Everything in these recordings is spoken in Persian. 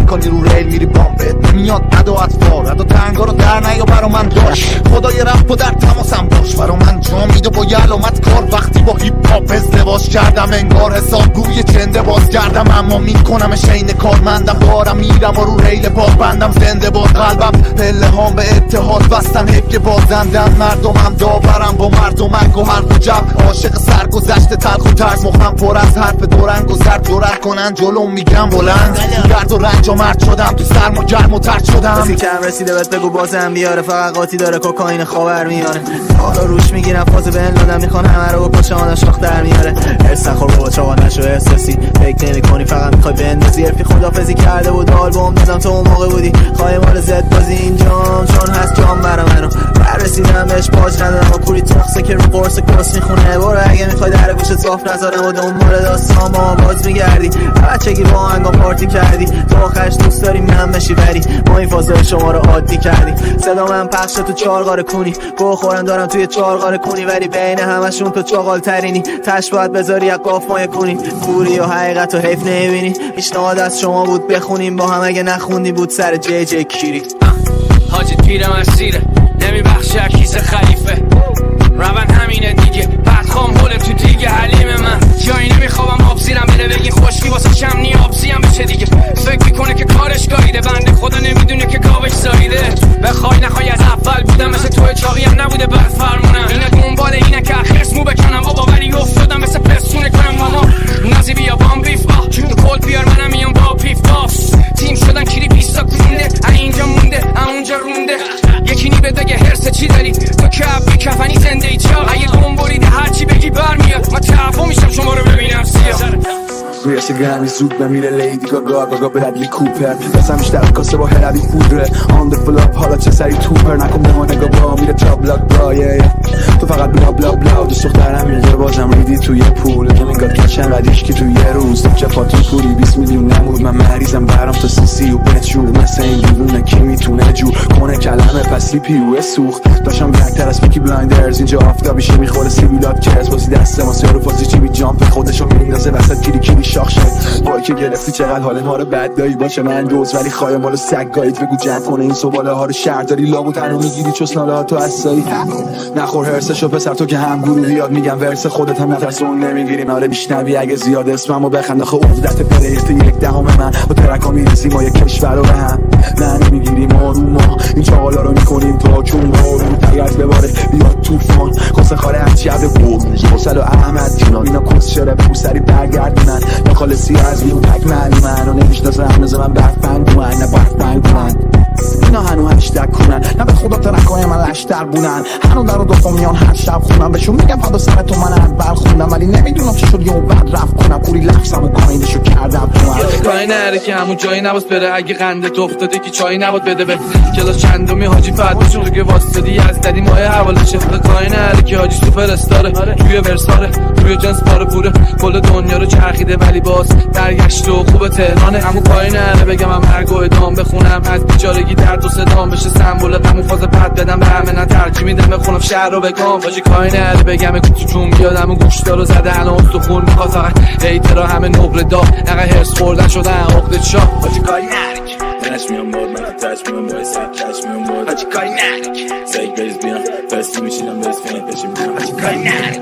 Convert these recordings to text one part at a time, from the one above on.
میکنی رو ریل میری بامبت نمیاد عد و اطفار عد و تنگا رو در نیا برا من داشت خدای رپ و در تماسم باش برا من جا میده با یه علامت کار وقتی با هیپ هاپ ازدواج کردم انگار حسابگوی چنده باز کردم اما میکنم شین کارمندم دارم میرم و رو ریل پاک بندم زنده با قلبم پله هام به اتحاد بستن حب که بازندن مردمم داورم با مردمک و حرف و جب عاشق سرگذشت تلخ و ترس مخم پر از حرف دورنگ و زرد جرأت کنن جلوم میگم بلند گرد و رنج و مرد شدم تو سرما گرم و ترد شدم کسی کم رسیده بهت بگو بازم بیاره فقط قاطی داره کوکائین خاور میاره حالا روش میگیرم فاز بن لادن میخوان همه رو با پشمانش شاخ در میاره ارس نخور بابا چاقانش و احساسی فکر نمی‌کنی فقط میخوای بندازی حرفی خدافظی کرده بود آلبوم دادم تو اون موقع بودی خواهی مال زد بازی اینجام چون هست جام برا منو برسیدم بهش پاج ندارم و کوری تخصه که رو قرص کس میخونه برو اگه میخوای در گوشت صاف نذارم و دنبال داستان با باز میگردی بچگی با آهنگا پارتی کردی تو آخرش دوست داری من بشی بری ما این فازای شما رو عادی کردی صدا من پخش تو چارقار کونی بخورم دارم توی چارقار کونی ولی بین همشون تو چاقال ترینی تش باید بذاری یک قاف مایه کنی پوری و حقیقت و حیف نمیبینی پیشنهاد از شما بود بخونیم با هم اگه نخوندی بود سر جی جی کیری حاجی پیرم اسیره نمیبخشه کیسه خلیفه روان همینه دیگه بدخوام هوله تو دیگه حلیم من جایی نمیخوابم آب زیرم بره بگی خوشکی واسه شمنی آبزیم بشه دیگه فکر میکنه که کارش گاییده بنده خدا نمیدونه که گاوش زاییده بخوای نخوای از اول بودم مثل توی چاقی هم نبوده بعد فرمونم اینه دنبال اینه که اخرس مو بکنم بابا ولی افتادم مثل پسونه کنم ماما نازی بیا بام بیف تو کل بیار منم میام با پیف باف تیم شدن کلی بیستا کنده اینجا مونده اونجا رونده یکی نی بده هرس چی داری تو کف کفنی زنده ای چا اگه گم بریده هرچی بگی برمیاد من تعفو میشم شما رو ببینم سیاه روی سگرمی زود بمیره لیدی گاگا برادلی کوپر دستم بیشتر کاسه با هروی پودره آن ده فلاپ حالا چه سری توپر نکن به ما نگاه با میره تا بلاک برای تو فقط بلا بلا بلا دوست دخترم میگه بازم ریدی توی پول تو نگاه کشن قدیش که توی یه روز تو چپاتون پولی 20 میلیون نمود من مریضم برام تا سی و بچور مثل این بیرونه کی میتونه جور کنه کلمه پسی پیوه سوخت داشتم بکتر از پیکی بلایندرز اینجا آفتابیشه میخوره سیبیلات کرس بازی دسته ما سیارو فازی چی بی جامپ خودشو میندازه وسط کلی شاخ شد وای که گرفتی چقدر حال ما رو بد دایی باشه من دوز ولی خواهی مالو سگ گایید بگو جمع کنه این سواله ها رو شهرداری لابو تنو میگیری چسناله ها تو اسایی نخور هرسشو پسر تو که هم گروه یاد میگم ورس خودت هم نفس اون نمیگیری ناره بیشنوی اگه زیاد اسممو بخند آخه عقدت پلیت یک دهم من با ترکا میرسیم ما یک کشور رو به هم نه نمیگیریم آروما این چاقالا رو میکنیم تا چون بارون تگرد بباره بیاد توفان کسه خاره هرچی عبد بود حسل و احمد کنار اینا کس شره بگو سری برگردونن یا خالصی از بیون تک معلوم من و نمیشناسه هنوز من برفند من نه برفند من اینا هنو هشتگ کنن نه به خدا ترکای من لشتر بونن هنو در و دوفا میان هر شب خونن بهشون میگم فدا سر تو من اول خوندم ولی نمیدونم چی شد یه اون بعد رفت کنم پوری لفظم و کاینشو کردم تو من کاری نره که همون جایی نباست بره اگه قنده افتاده که چایی نباد بده به کلاس چندمی حاجی فردشون رو که واسطدی از دری ماه حوالشه کاری نره که حاجی سوپر استاره توی ورساره توی جنس پاره پوره کل دنیا رو چرخیده ولی باز برگشت و خوب تهرانه همون کاری نره بگم من مرگ و ادام بخونم از بیچارگی درد و صدام بشه سمبولت همون فاز پد بدم به همه نه ترجیح میدم بخونم شهر رو بگم باجی کاری نره بگم کوچو چون بیاد همون گوشتا رو زده الان استخون میخواد فقط هیترا همه نقره دا نقه هرس خوردن شدن عقده شاه باجی کاری نره Touch me on board, man, touch me on board, touch me on board. باجی کاری نره Say bass بیان پس میشینم بس فین بشیم بیان باجی کاری نره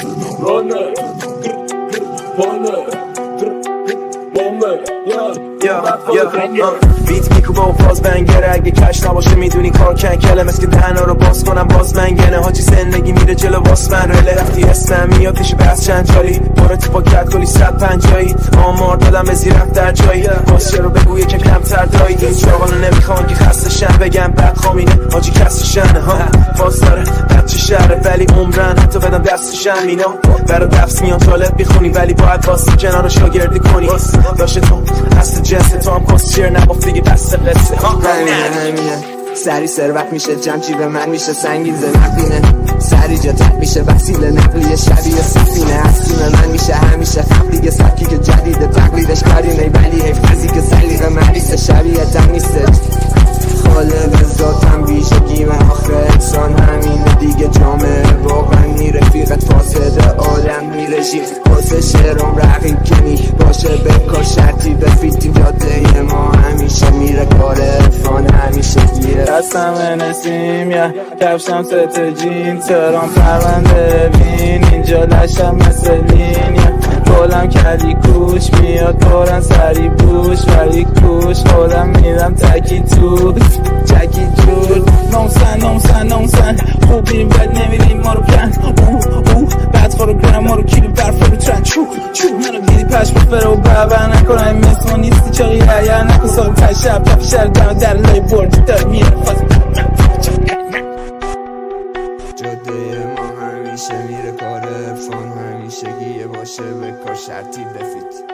رانه بیت میکوبه و فاز بنگره اگه کش نباشه میدونی کار کنکله مثل که دهنا رو باز کنم باز منگنه حاجی زندگی میره جلو واس من رله رفتی اسم میاد پیش بس چند چالی برو تو پاکت کلی 150 آمار دادم به زیرفت در جایی کاسچه رو بگو یکم کمتر دایی این چاقانو نمیخوان که خسته شن بگم بد خامینه حاجی کسی شنه ها فاز داره بچه شهره ولی عمرن حتی بدم دستشن مینا برا دفس میان طالب بیخونی ولی باید واسه کنار شاگردی کنی داشته تو هست جنس تو هم کاسچر نبافت دیگه بسته قصه همینه سری ثروت میشه جمع جیب من میشه سنگیزه نقینه سری جتت میشه وسیله نقلیه شبیه سفینه هستیم من میشه همیشه خب دیگه سبکی که جدیده تقلیدش کاری نی ولی حیفزی که سلیقه مریسه شبیه تم نیسته خالق ذاتم بیشگی من آخه انسان همینه دیگه جامعه واقعا رفیقت فاسده عالم میره شیخ واسه شعرم رقیب که می باشه بکار شرطی بفیتیم جاده ما همیشه میره کار عرفان همیشه گیره دستم نسیم یا کفشم ست جین ترام پرونده بین اینجا لشم مثل لین یا کلم کلی کوش میاد پرن سری بوش ولی کوش خودم میدم تکی تو چکی جور نومسن خوب بیریم بد نمیریم ما رو کن بعد خورو گرم ما رو کیلو برف رو ترن چو منو دیدی پشم بفره و بابر نکنه این مثل ما نیستی چاقی هیر نکن سال تشب کفی شهر دم در لای برد دار میره جاده ما همیشه میره کار عرفان همیشه گیه باشه به کار شرطی بفیت